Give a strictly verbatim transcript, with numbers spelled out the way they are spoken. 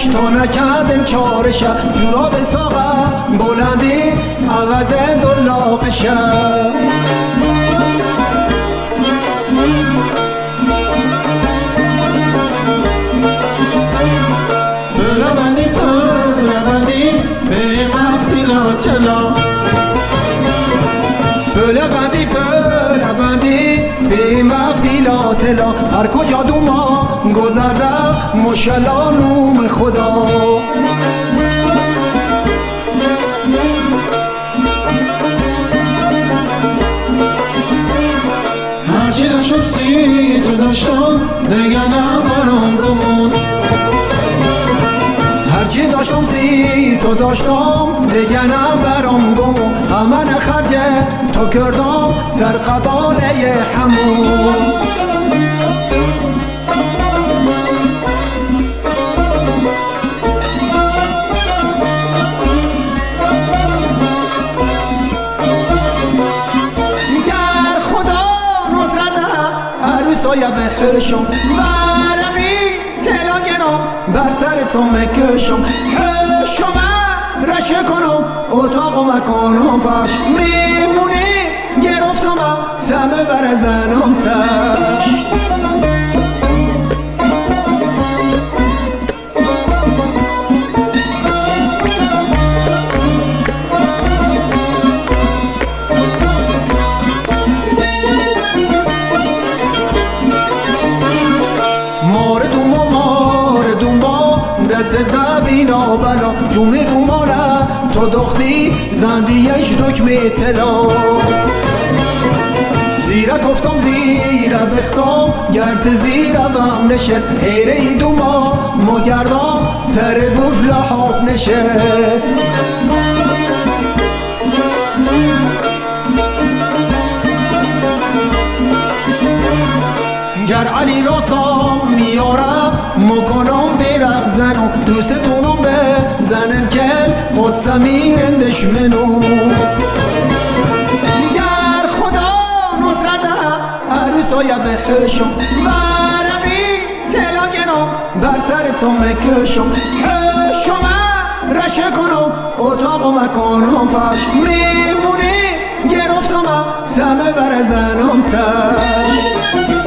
گشت تو نکردم چارشه جورا به ساقه بلندی عوض دلاغشه بلبندی بلبندی به مفتیلا چلا بلبندی بلبندی به مفتیلا تلا هر کجا دوما گذرده مشلا نوم خدا هرچی داشتم سی تو داشتم دیگه نبرم گمون هرچی داشتم سی تو داشتم دیگه نبرم گمون همه خرج تو کردم سر قباله همون گر خدا نصرت عروسای به حشم ورقی تلا گرم بر سر سومه کشم حشم رشه کنم اتاق و مکانم فرش میمونی گرفتم سمه بر زنم تش دست دبینا بلا جومه دومانه تو دختی زندیش دکمه تلا زیره گفتم زیره بختم گرد زیره وم نشست حیره دوما مگردم سر بوف لحاف نشست گر علی راسام میارم مکنم برق زنو دوستونم به زنن کل قصه میرندش منو گر خدا نصرت عروسای به حشم ورقی تلا گرم بر سر سومه کشم حشم رشه کنم اتاق و مکانم فرش میمونی گرفتم سمه بر زنم تش